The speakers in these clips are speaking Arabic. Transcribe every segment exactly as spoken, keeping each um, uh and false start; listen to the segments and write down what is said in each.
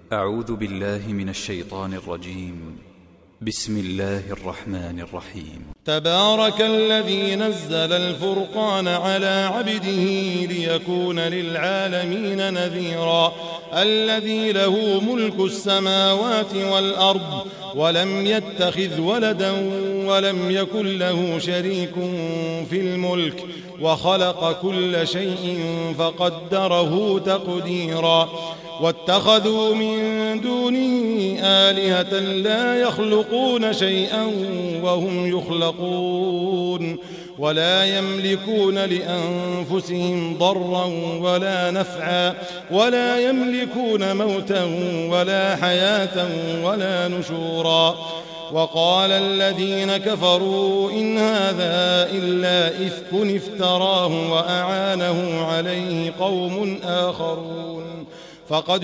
أعوذ بالله من الشيطان الرجيم. بسم الله الرحمن الرحيم. تبارك الذي نزل الفرقان على عبده ليكون للعالمين نذيرا الذي له ملك السماوات والأرض ولم يتخذ ولدا ولم يكن له شريك في الملك وخلق كل شيء فقدره تقديرا واتخذوا من دونه آلهة لا يخلقون شيئا وهم يخلقون ولا يملكون لأنفسهم ضرا ولا نفعا ولا يملكون موتا ولا حياة ولا نشورا وقال الذين كفروا إن هذا إلا إفك افتراه وأعانه عليه قوم آخرون فقد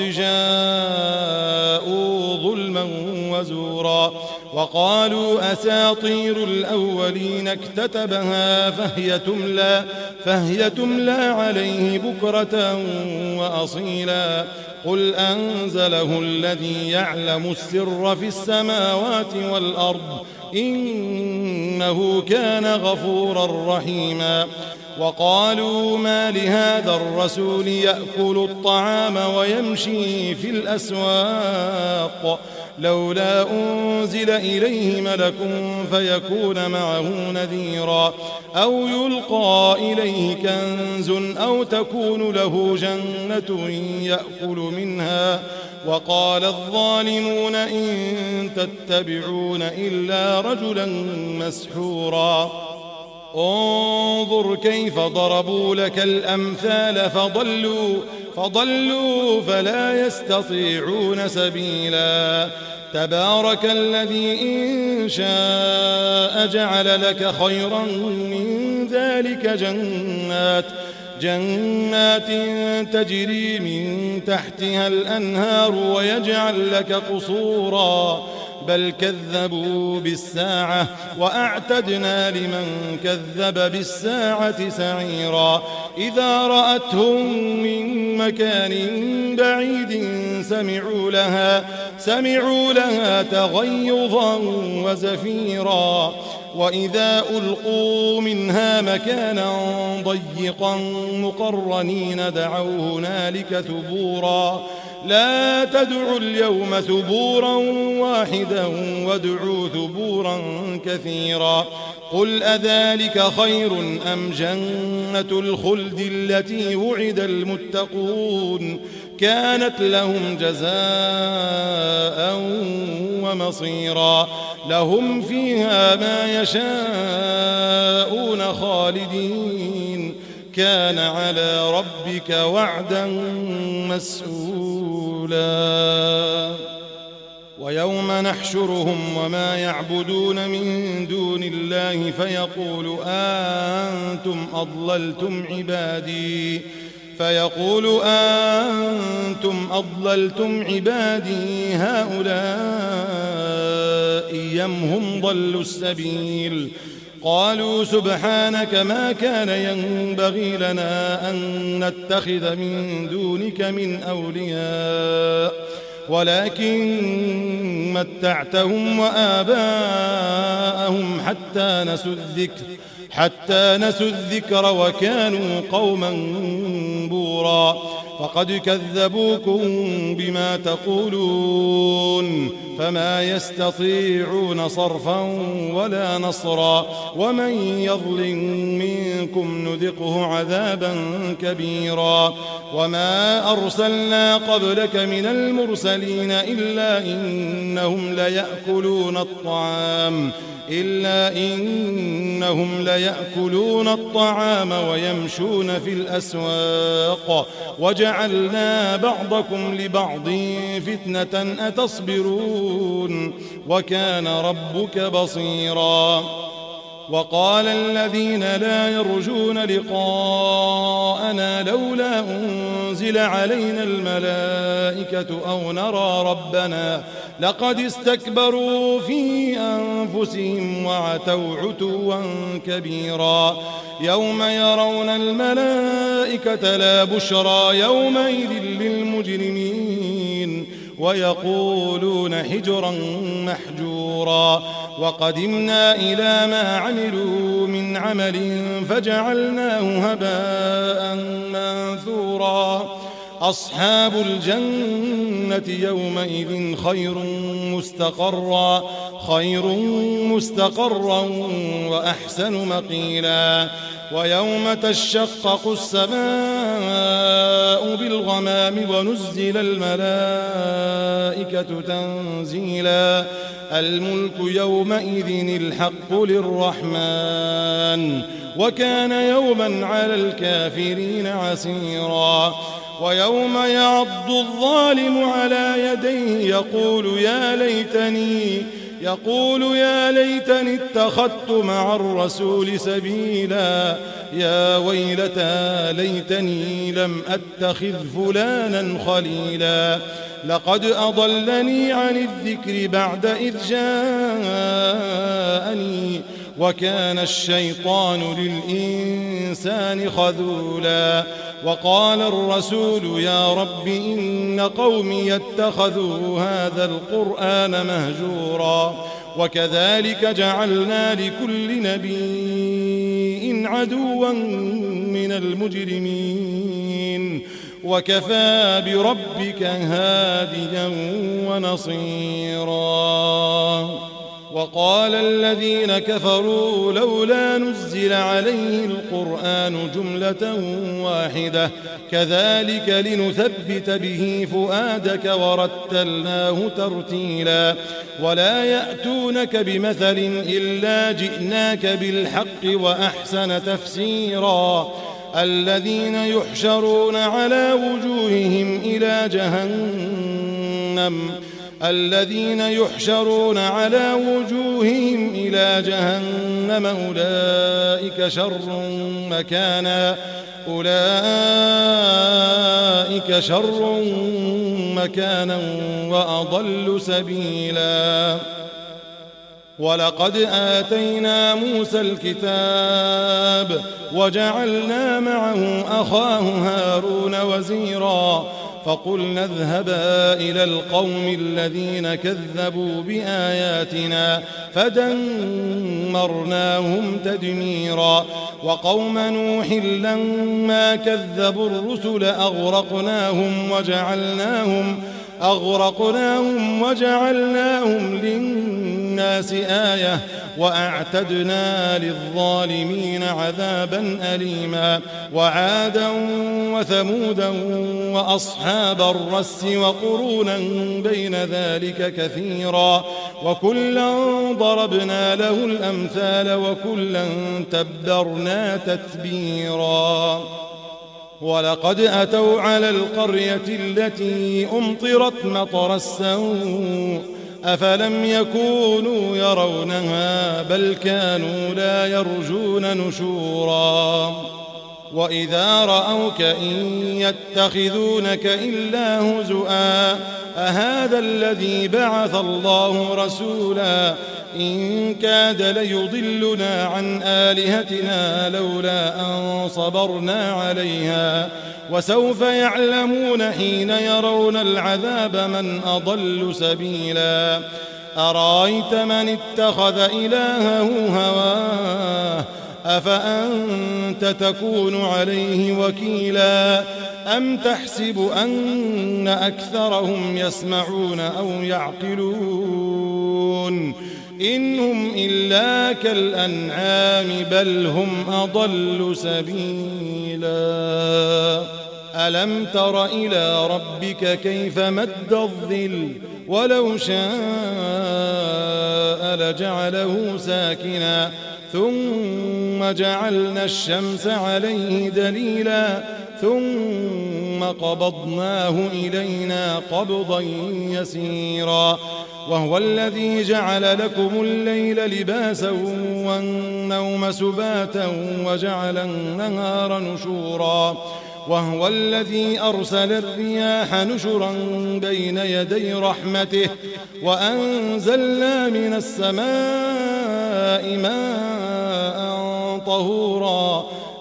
جاءوا ظلما وزورا وقالوا أساطير الأولين اكتتبها فهي تملى, فهي تملى عليه بكرة وأصيلا قل أنزله الذي يعلم السر في السماوات والأرض إنه كان غفورا رحيما وقالوا ما لهذا الرسول يأكل الطعام ويمشي في الأسواق لولا أنزل إليه ملك فيكون معه نذيرا أو يلقى إليه كنز أو تكون له جنة يأكل منها وقال الظالمون إن تتبعون إلا رجلا مسحورا انظر كيف ضربوا لك الأمثال فضلوا, فضلوا فلا يستطيعون سبيلا تبارك الذي إن شاء جعل لك خيرا من ذلك جنات جنات تجري من تحتها الأنهار ويجعل لك قصورا بل كذبوا بالساعة وأعتدنا لمن كذب بالساعة سعيرا إذا رأتهم من مكان بعيد سمعوا لها, سمعوا لها تغيظا وزفيرا وإذا ألقوا منها مكانا ضيقا مقرنين دعوا هنالك ثبورا لا تدعوا اليوم ثبورا واحدا وادعوا ثبورا كثيرا قل أذلك خير أم جنة الخلد التي وعد المتقون كانت لهم جزاء ومصيرا لهم فيها ما يشاءون خالدين كان على ربك وعدا مسئولا ويوم نحشرهم وما يعبدون من دون الله فيقول أنتم أضللتم عبادي فيقول أنتم أضللتم عبادي هؤلاء أم هم ضلوا السبيل قالوا سبحانك ما كان ينبغي لنا أن نتخذ من دونك من أولياء ولكن متعتهم وآباءهم حتى نسوا الذكر حتى نسوا الذكر وكانوا قوما بورا فقد كذبوكم بما تقولون فما يستطيعون صرفا ولا نصرا ومن يظلم منكم نذقه عذابا كبيرا وما أرسلنا قبلك من المرسلين إلا إنهم ليأكلون الطعام إلا إنهم ليأكلون الطعام ويمشون في الأسواق وجعلنا بعضكم لبعض فتنة أتصبرون وكان ربك بصيرا وقال الذين لا يرجون لقاءنا لولا أنزل علينا الملائكة أو نرى ربنا لقد استكبروا في أنفسهم وعتوا عتوا كبيرا يوم يرون الملائكة لا بشرى يومئذ للمجرمين ويقولون حجرا محجورا وقدمنا إلى ما عملوا من عمل فجعلناه هباء منثورا أصحاب الجنة يومئذ خير مستقرا خير مستقرا وأحسن مقيلا ويوم تشقق السماء بالغمام ونزل الملائكة تنزيلا الملك يومئذ الحق للرحمن وكان يوما على الكافرين عسيرا ويوم يعض الظالم على يديه يقول يا ليتني يقول يا ليتني اتخذت مع الرسول سبيلا يا ويلتى ليتني لم أتخذ فلانا خليلا لقد أضلني عن الذكر بعد إذ جاءني وكان الشيطان للإنسان خذولا وقال الرسول يا رب إن قومي اتخذوا هذا القرآن مهجورا وكذلك جعلنا لكل نبي عدوا من المجرمين وكفى بربك هاديا ونصيرا وقال الذين كفروا لولا نزل عليه القرآن جملة واحدة كذلك لنثبت به فؤادك ورتلناه ترتيلا ولا يأتونك بمثل إلا جئناك بالحق وأحسن تفسيرا الذين يحشرون على وجوههم إلى جهنم الذين يحشرون على وجوههم إلى جهنم أولئك شر مكانا أولئك شر مكانا وأضل سبيلا ولقد آتينا موسى الكتاب وجعلنا معه أخاه هارون وزيرا فقلنا اذهبا إلى القوم الذين كذبوا بآياتنا فدمرناهم تدميرا وقوم نوح لما كذبوا الرسل أغرقناهم وجعلناهم أغرقناهم وجعلناهم للناس آية وأعتدنا للظالمين عذابا أليما وعادا وثمودا وأصحاب الرس وقرونا بين ذلك كثيرا وكلا ضربنا له الأمثال وكلا تبرنا تتبيرا ولقد أتوا على القرية التي أمطرت مطر السوء أفلم يكونوا يرونها بل كانوا لا يرجون نشورا وإذا رأوك إن يتخذونك إلا هزؤا أهذا الذي بعث الله رسولا إن كاد ليضلنا عن آلهتنا لولا أن صبرنا عليها وسوف يعلمون حين يرون العذاب من أضل سبيلا أرأيت من اتخذ إلهه هواه أفأنت تكون عليه وكيلا أم تحسب أن أكثرهم يسمعون أو يعقلون إن هم إلا كالأنعام بل هم أضل سبيلا ألم تر إلى ربك كيف مد الظل ولو شاء لجعله ساكنا ثم جعلنا الشمس عليه دليلا ثم قبضناه إلينا قبضا يسيرا وهو الذي جعل لكم الليل لباسا والنوم سباتا وجعل النهار نشورا وهو الذي أرسل الرياح نشرا بين يدي رحمته وأنزلنا من السماء ماء طهورا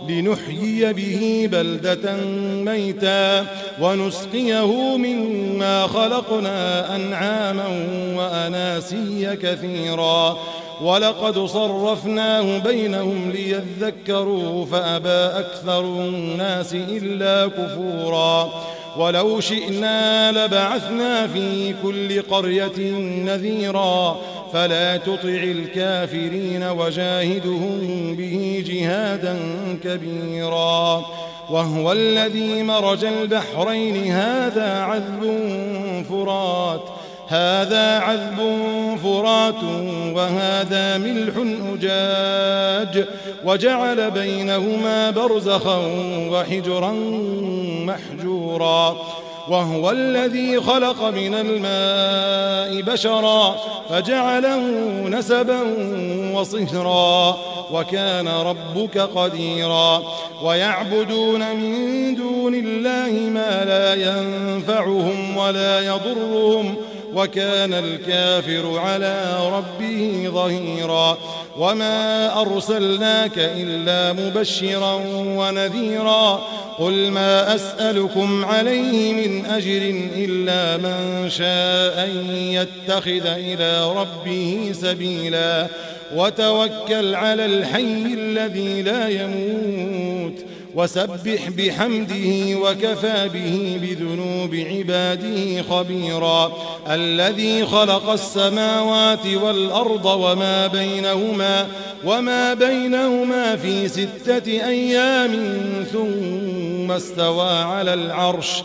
لنحيي به بلدة ميتا ونسقيه مما خلقنا أنعاما وأناسيا كثيرا ولقد صرفناه بينهم ليذكروا فأبى أكثر الناس إلا كفورا ولو شئنا لبعثنا في كل قرية نذيرا فلا تطع الكافرين وجاهدهم به جهادا كبيرا وهو الذي مرج البحرين هذا عذب فرات هذا عذب فرات وهذا ملح أجاج وجعل بينهما برزخا وحجرا محجورا وهو الذي خلق من الماء بشرا فجعله نسبا وصهرا وكان ربك قديرا ويعبدون من دون الله ما لا ينفعهم ولا يضرهم وكان الكافر على ربه ظهيرا وما أرسلناك إلا مبشرا ونذيرا قل ما أسألكم عليه من أجر إلا من شاء أن يتخذ إلى ربه سبيلا وتوكل على الحي الذي لا يموت وسبح بحمده وكفى به بذنوب عباده خبيرا الذي خلق السماوات والأرض وما بينهما وما بينهما في ستة أيام ثم استوى على العرش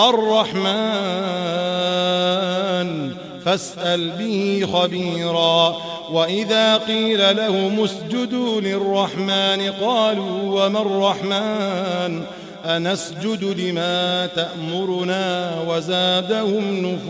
الرحمن فاسأل به خبيرا وإذا قيل لهم اسجدوا للرحمن قالوا وما الرحمن أنسجد لما تأمرنا وزادهم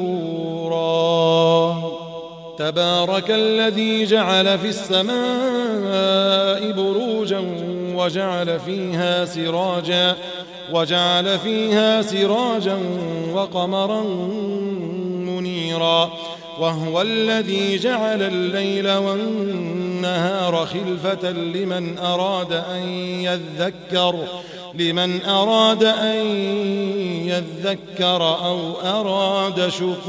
نفورا تبارك الذي جعل في السماء بروجا وجعل فيها سراجا وجعل فيها سراجا وقمرا منيرا وهو الذي جعل الليل والنهار خلفة لمن أراد أن يذكر لمن أراد أن يذكر أو أراد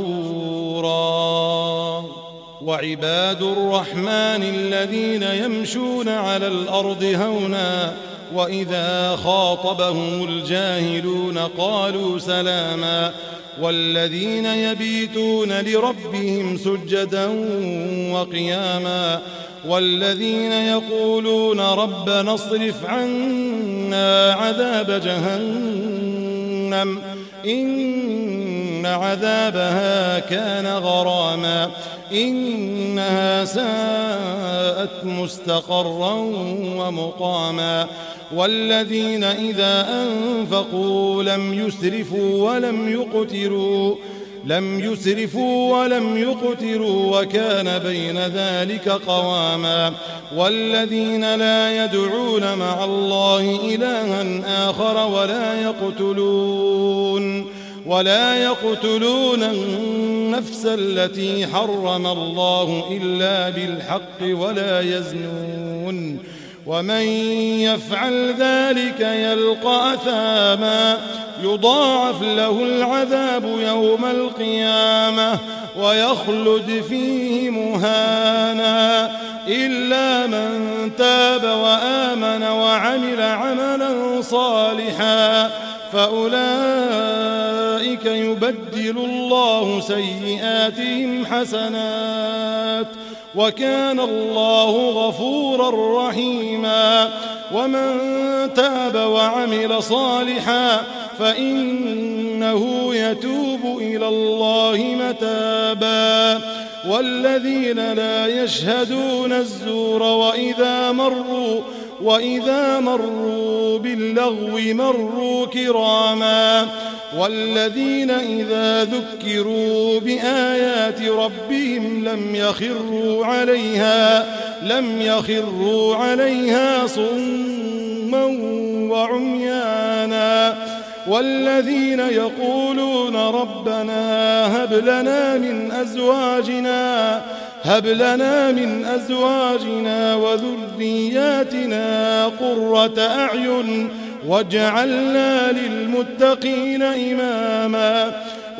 شكورا وعباد الرحمن الذين يمشون على الأرض هونا وإذا خاطبهم الجاهلون قالوا سلاما والذين يبيتون لربهم سجدا وقياما والذين يقولون ربنا اصرف عنا عذاب جهنم إن عذابها كان غراما إنها ساءت مستقرا ومقاما والذين إذا أنفقوا لم يسرفوا ولم يقتروا لم يسرفوا ولم يقتروا وكان بين ذلك قواما والذين لا يدعون مع الله إلها آخر ولا يقتلون ولا يقتلون النفس التي حرم الله إلا بالحق ولا يزنون ومن يفعل ذلك يلقى أثاما يضاعف له العذاب يوم القيامة ويخلد فيه مهانا إلا من تاب وآمن وعمل عملا صالحا فأولئك يبدل الله سيئاتهم حسنات وكان الله غفورا رحيما ومن تاب وعمل صالحا فإنه يتوب إلى الله متابا والذين لا يشهدون الزور وإذا مروا وإذا مروا باللغو مروا كراما والذين إذا ذكروا بآيات ربهم لم يخروا عليها لم يخروا عليها صما وعميانا والذين يقولون ربنا هب لنا من أزواجنا هب لنا من أزواجنا وذرياتنا قرة أعين واجعلنا للمتقين إماما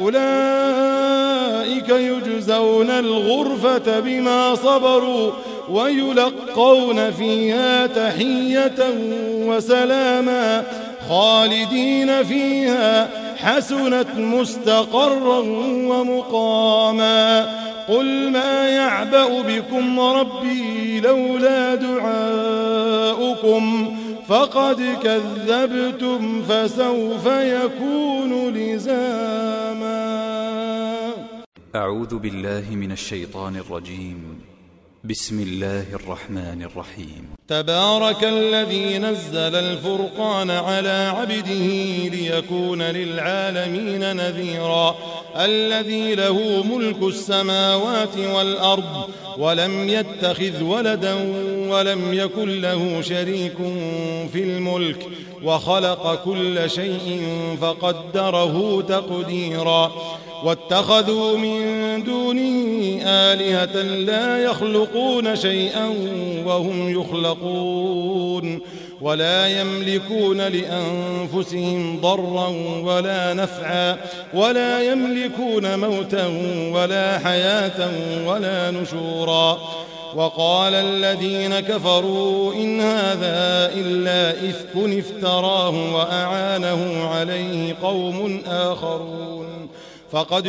أولئك يجزون الغرفة بما صبروا ويلقون فيها تحية وسلاما خالدين فيها حسنت مستقرا ومقاما قل ما يعبأ بكم ربي لولا دعاؤكم فقد كذبتم فسوف يكون لزاما. أعوذ بالله من الشيطان الرجيم. بسم الله الرحمن الرحيم. تبارك الذي نزل الفرقان على عبده ليكون للعالمين نذيرا الذي له ملك السماوات والأرض ولم يتخذ ولدا ولم يكن له شريك في الملك وخلق كل شيء فقدره تقديرا واتخذوا من دونه آلهة لا يخلقون شيئا وهم يخلقون ولا يملكون لأنفسهم ضرا ولا نفعا ولا يملكون موتا ولا حياة ولا نشورا وقال الذين كفروا إن هذا إلا إفك افتراه وأعانه عليه قوم آخرون فقد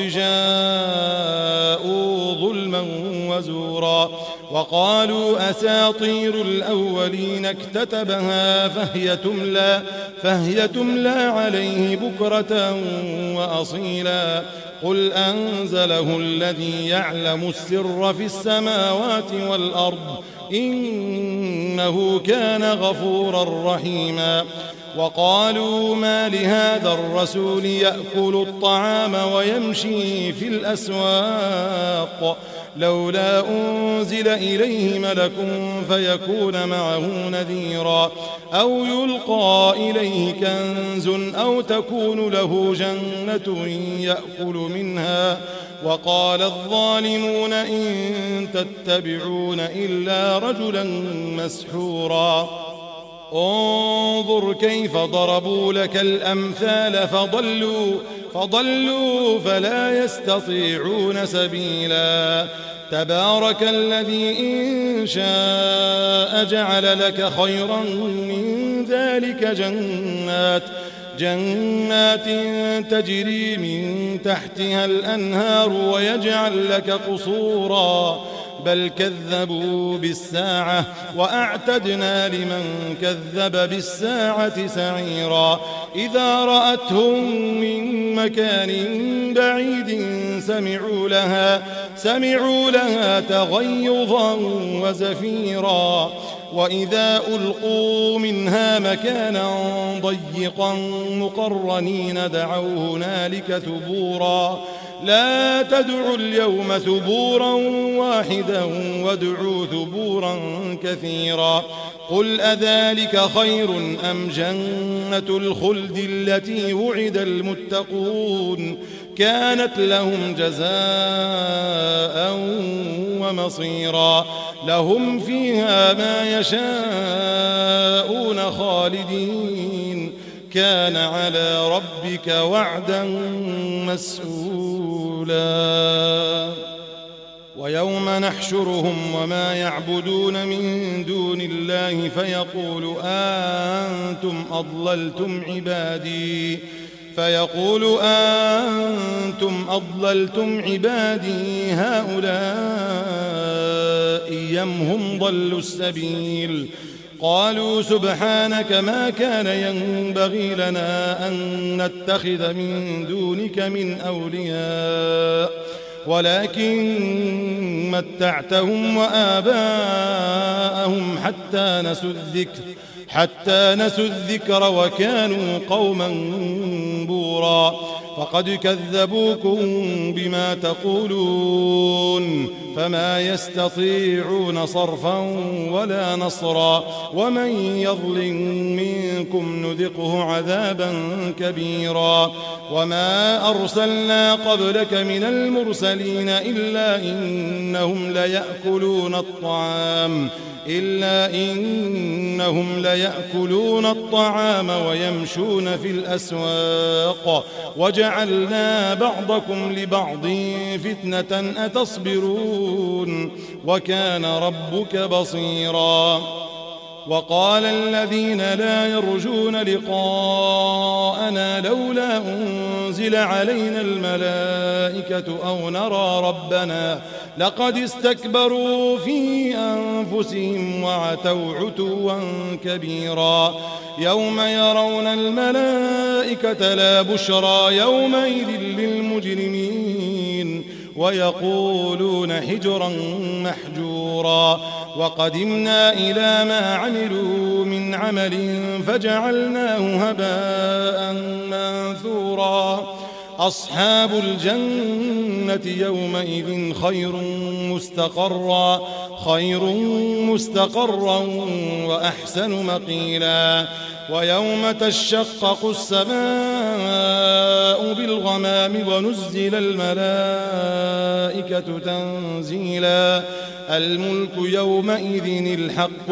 جاءوا ظلما وزورا وقالوا أساطير الأولين اكتتبها فهي تملى, فهي تملى عليه بكرة وأصيلا قل أنزله الذي يعلم السر في السماوات والأرض إنه كان غفورا رحيما وقالوا ما لهذا الرسول يأكل الطعام ويمشي في الأسواق لولا أنزل إليه ملك فيكون معه نذيرا أو يلقى إليه كنز أو تكون له جنة يأكل منها وقال الظالمون إن تتبعون إلا رجلا مسحورا انظر كيف ضربوا لك الأمثال فضلوا, فضلوا فلا يستطيعون سبيلا تبارك الذي إن شاء جعل لك خيرا من ذلك جنات جنات تجري من تحتها الأنهار ويجعل لك قصورا بل كذبوا بالساعة وأعتدنا لمن كذب بالساعة سعيرا إذا رأتهم من مكان بعيد سمعوا لها, سمعوا لها تغيظا وزفيرا وإذا ألقوا منها مكانا ضيقا مقرنين دعوا هنالك ثبورا لا تدعوا اليوم ثبورا واحدا وادعوا ثبورا كثيرا قل أذلك خير أم جنة الخلد التي وعد المتقون كانت لهم جزاء ومصيرا لهم فيها ما يشاءون خالدين كان على ربك وعدا مسئولا ويوم نحشرهم وما يعبدون من دون الله فيقول أنتم أضللتم عبادي فيقول أنتم أضللتم عبادي هؤلاء أم هم ضلوا السبيل قالوا سبحانك ما كان ينبغي لنا أن نتخذ من دونك من أولياء ولكن متعتهم وآباءهم حتى نسوا الذكر حتى نسوا الذكر وكانوا قوما بورا فقد كذبوكم بما تقولون فما يستطيعون صرفا ولا نصرا ومن يظلم منكم نذقه عذابا كبيرا وما أرسلنا قبلك من المرسلين إلا إنهم ليأكلون الطعام إلا إنهم ليأكلون الطعام ويمشون في الأسواق وجعلنا بعضكم لبعض فتنة أتصبرون وكان ربك بصيرا وقال الذين لا يرجون لقاءنا لولا أنزل علينا الملائكة أو نرى ربنا لقد استكبروا في أنفسهم وعتوا عتوا كبيرا يوم يرون الملائكة لا بشرى يومئذ للمجرمين ويقولون حجرا محجورا وقدمنا إلى ما عملوا من عمل فجعلناه هباء منثورا أصحاب الجنة يومئذ خير مستقرا خير مستقرا وأحسن مقيلا ويوم تشقق السماء بالغمام ونزل الملائكة تنزيلا الملك يومئذ الحق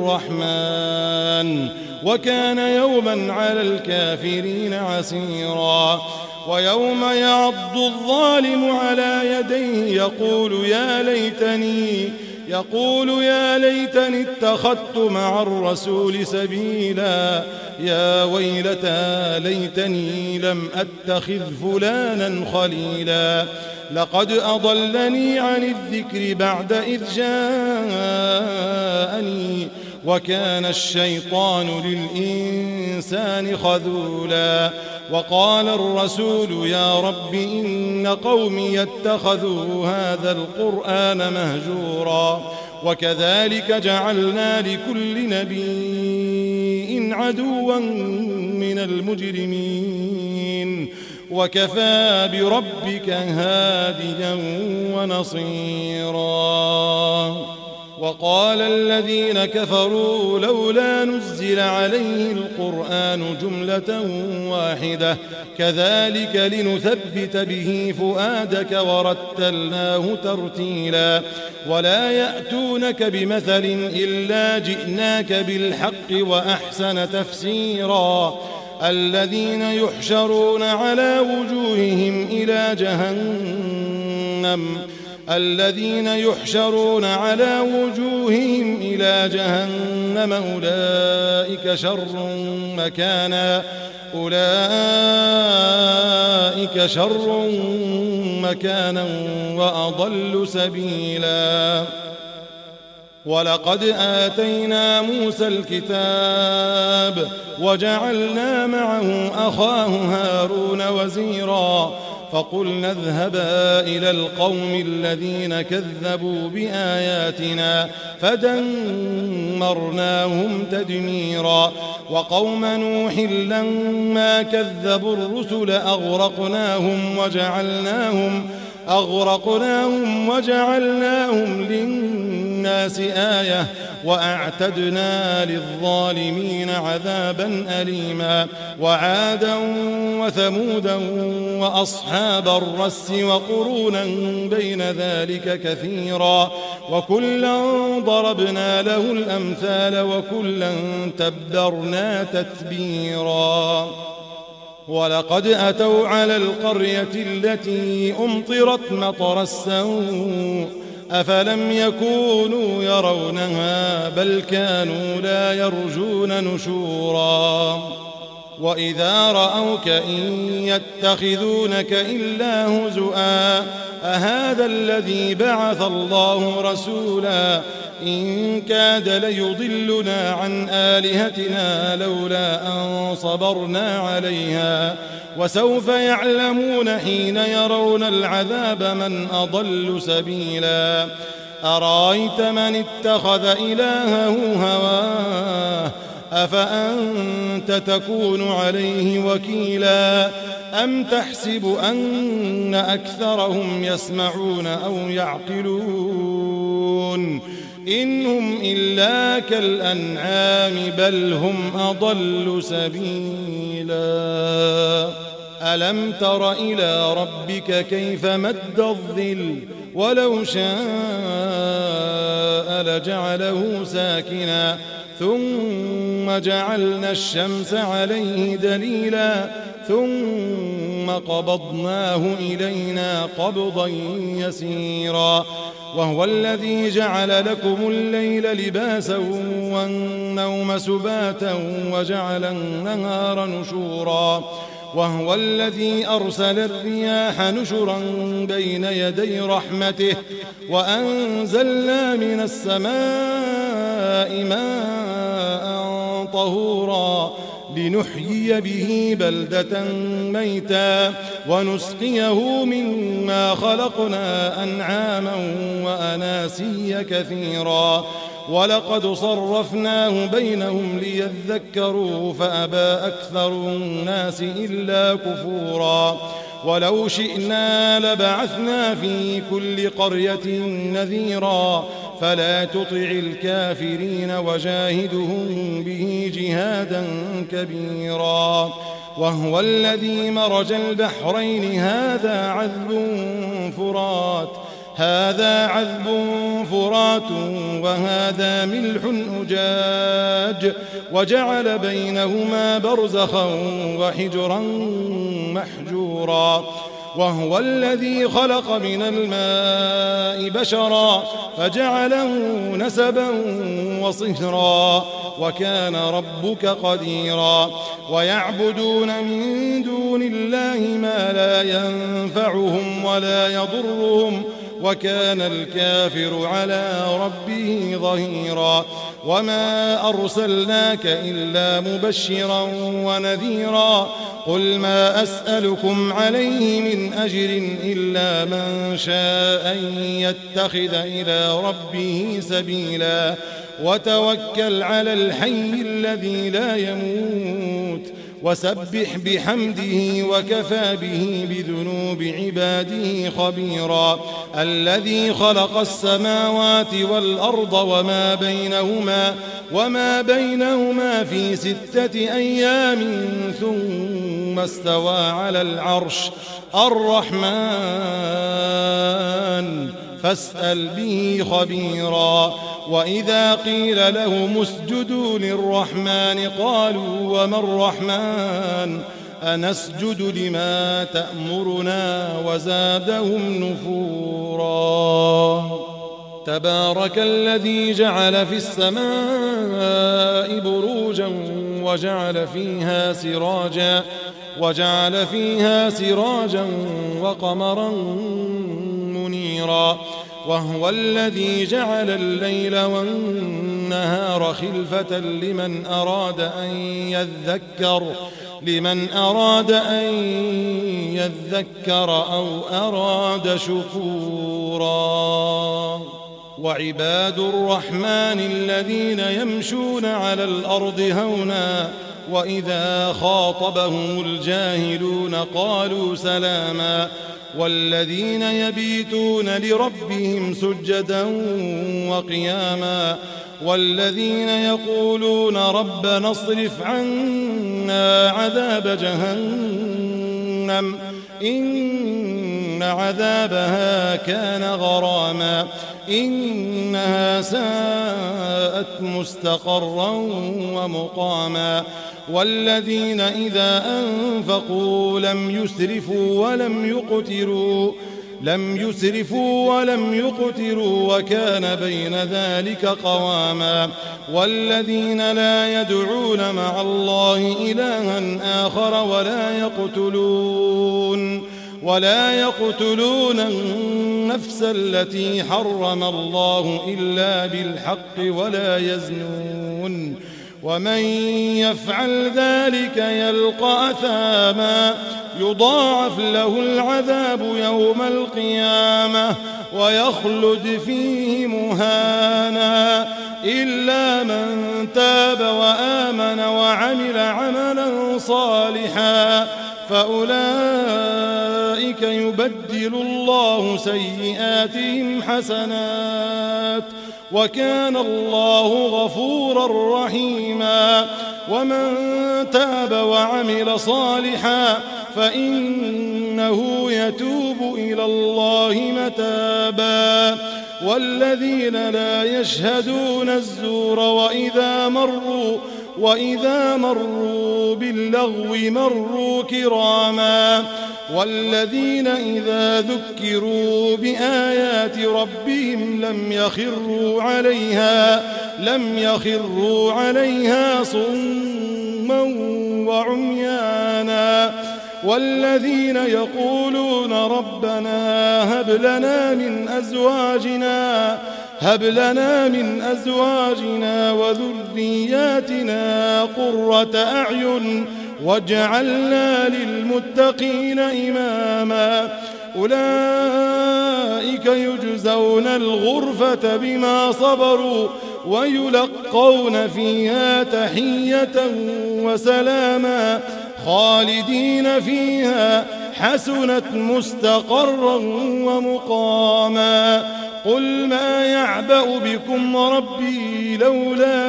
للرحمن وكان يوما على الكافرين عسيرا ويوم يعض الظالم على يديه يقول يا ليتني يقول يا ليتني اتخذت مع الرسول سبيلا يا ويلتى ليتني لم أتخذ فلانا خليلا لقد أضلني عن الذكر بعد إذ جاءني وكان الشيطان للإنسان خذولا وقال الرسول يا رب إن قومي اتخذوا هذا القرآن مهجورا وكذلك جعلنا لكل نبي عدوا من المجرمين وكفى بربك هاديا ونصيرا وقال الذين كفروا لولا نزل عليه القرآن جملة واحدة كذلك لنثبت به فؤادك ورتلناه ترتيلا ولا يأتونك بمثل إلا جئناك بالحق وأحسن تفسيرا الذين يحشرون على وجوههم إلى جهنم الذين يحشرون على وجوههم إلى جهنم أولئك شر مكانا أولئك شر مكانا وأضل سبيلا ولقد آتينا موسى الكتاب وجعلنا معه أخاه هارون وزيرا فقلنا اذهبا إلى القوم الذين كذبوا بآياتنا فدمرناهم تدميرا وقوم نوح لما كذبوا الرسل أغرقناهم وجعلناهم أغرقناهم وجعلناهم للناس آية وأعتدنا للظالمين عذابا أليما وعادا وثمودا وأصحاب الرس وقرونا بين ذلك كثيرا وكلا ضربنا له الأمثال وكلا تبرنا تتبيرا ولقد أتوا على القرية التي أمطرت مطر السوء أفلم يكونوا يرونها بل كانوا لا يرجون نشورا وإذا رأوك إن يتخذونك إلا هزؤا أهذا الذي بعث الله رسولا إن كاد ليضلنا عن آلهتنا لولا أن صبرنا عليها وسوف يعلمون حين يرون العذاب من أضل سبيلا أرأيت من اتخذ إلهه هواه أفأنت تكون عليه وكيلا أم تحسب أن أكثرهم يسمعون أو يعقلون إن هم إلا كالأنعام بل هم أضل سبيلا ألم تر إلى ربك كيف مد الظل ولو شاء لجعله ساكنا ثم جعلنا الشمس عليه دليلا ثم قبضناه إلينا قبضا يسيرا وهو الذي جعل لكم الليل لباسا والنوم سباتا وجعل النهار نشورا وهو الذي أرسل الرياح نشرا بين يدي رحمته وأنزلنا من السماء ماء طهورا لنحيي به بلدة ميتا ونسقيه مما خلقنا أنعاما وأناسيا كثيرا ولقد صرفناه بينهم ليذكروا فأبى أكثر الناس إلا كفورا ولو شئنا لبعثنا في كل قرية نذيرا فلا تطع الكافرين وجاهدهم به جهادا كبيرا وهو الذي مرج البحرين هذا عذب فرات هذا عذب فرات وهذا ملح أجاج وجعل بينهما برزخا وحجرا محجورا وهو الذي خلق من الماء بشرا فجعله نسبا وصهرا وكان ربك قديرا ويعبدون من دون الله ما لا ينفعهم ولا يضرهم وكان الكافر على ربه ظهيرا وما أرسلناك إلا مبشرا ونذيرا قل ما أسألكم عليه من أجر إلا من شاء أن يتخذ إلى ربه سبيلا وتوكل على الحي الذي لا يموت وسبح بحمده وكفى به بذنوب عباده خبيرا الذي خلق السماوات والأرض وما بينهما وما بينهما في ستة أيام ثم استوى على العرش الرحمن فاسأل به خبيرا وإذا قيل لهم اسجدوا للرحمن قالوا وما الرحمن أنسجد لما تأمرنا وزادهم نفورا تبارك الذي جعل في السماء بروجا وجعل فيها سراجا وجعل فيها سراجا وقمرا منيرا وهو الذي جعل الليل والنهار خلفة لمن أراد أن يذكر لمن أراد أن يذكر أو أراد شكورا وعباد الرحمن الذين يمشون على الأرض هونا وإذا خاطبهم الجاهلون قالوا سلاما والذين يبيتون لربهم سجدا وقياما والذين يقولون ربنا اصرف عنا عذاب جهنم إن عذابها كان غراما إنها ساءت مستقرا ومقاما والذين إذا أنفقوا لم يسرفوا ولم يقتروا لم يسرفوا ولم يقتروا وكان بين ذلك قواما والذين لا يدعون مع الله إلها آخر ولا يقتلون ولا يقتلون النفس التي حرم الله إلا بالحق ولا يزنون ومن يفعل ذلك يلقى أثاما يضاعف له العذاب يوم القيامة ويخلد فيه مهانا إلا من تاب وآمن وعمل عملا صالحا فأولئك يبدل الله سيئاتهم حسنات وكان الله غفورا رحيما. ومن تاب وعمل صالحا فإنه يتوب إلى الله متابا. والذين لا يشهدون الزور وإذا مروا وإذا مروا باللغو مروا كراما. والذين إذا ذكروا بآيات ربهم لم يخروا عليها لم يخروا عليها صما وعميانا. والذين يقولون ربنا هب لنا من أزواجنا هب لنا من أزواجنا وذرياتنا قرة أعين واجعلنا للمتقين إماما. أولئك يجزون الغرفة بما صبروا ويلقون فيها تحية وسلاما خالدين فيها حسنت مستقرا ومقاما. قل ما يعبأ بكم ربي لولا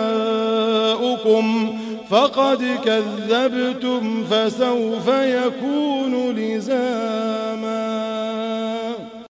دعاؤكم فقد كذبتم فسوف يكون لزاما.